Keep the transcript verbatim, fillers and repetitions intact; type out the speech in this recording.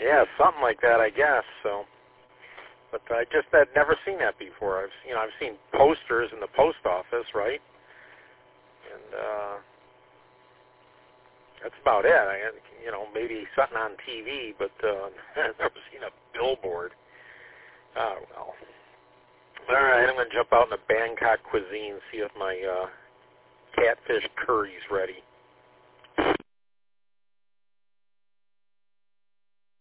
Yeah, something like that, I guess. So, but I just had never seen that before. I've you know I've seen posters in the post office, right? And uh, that's about it. I you know maybe something on T V, but uh, I've never seen a billboard. Oh well. All right, I'm gonna jump out in the Bangkok cuisine, see if my uh, catfish curry's ready.